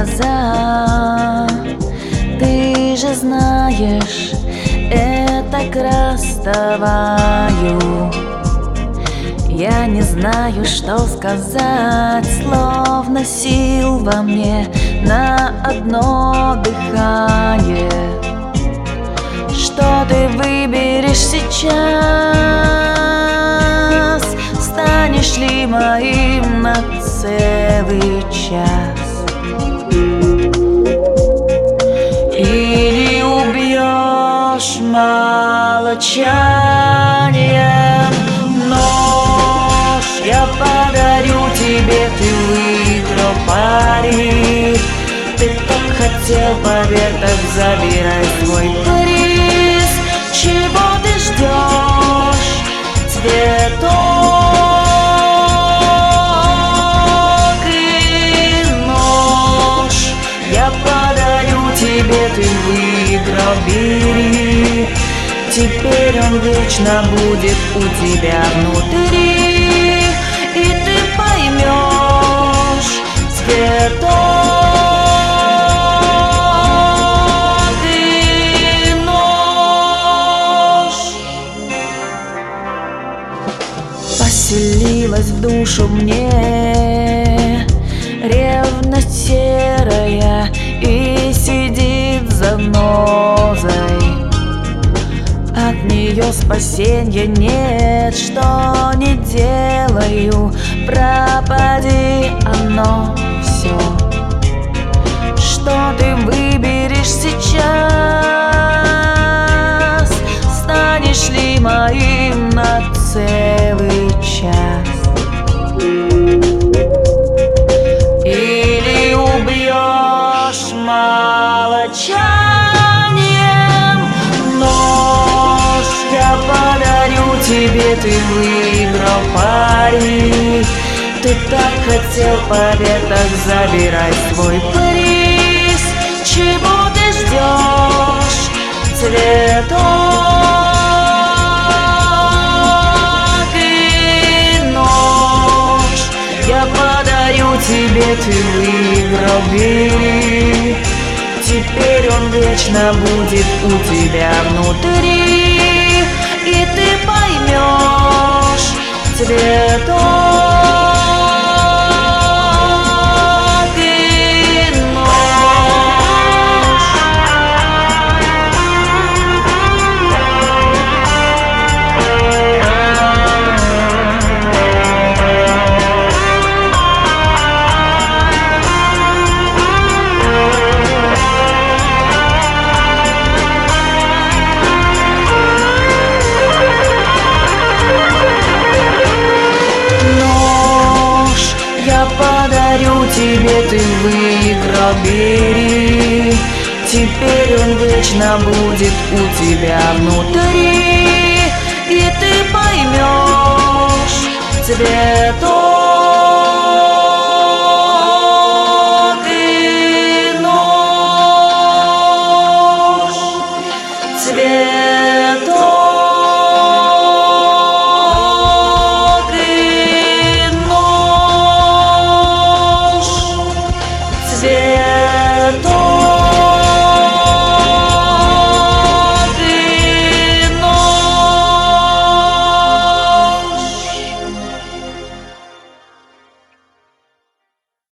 глаза. Ты же знаешь, это к расставанию. Я не знаю, что сказать, словно сил во мне на одно дыхание. Что ты выберешь сейчас? Станешь ли моим на целый час? Или убьешь молчанием? Нож я подарю тебе, ты выиграл пари. Ты так хотел побед, так забирай свой приз. Чего ты ждешь? Цветок и нож я подарю тебе, ты выиграл, бери. Теперь он вечно будет у тебя внутри, и ты поймешь цветок и нож. Поселилась в душу мне ревность серая и сидит занозой. От нее спасенья нет, что не делаю, пропади оно все. Что ты выберешь сейчас? Станешь ли моим на целый час? Или убьешь молчанием? Нож я подарю тебе, ты выиграл пари. Ты так хотел побед, так забирай свой приз. Чего ты ждешь? Цветок и нож я подарю тебе, ты выиграл, бери. Теперь он вечно будет у тебя внутри, и ты поймешь цветок. Я подарю тебе, ты выиграл, бери. Теперь он вечно будет у тебя внутри, и ты поймешь цветок и нож. Цвет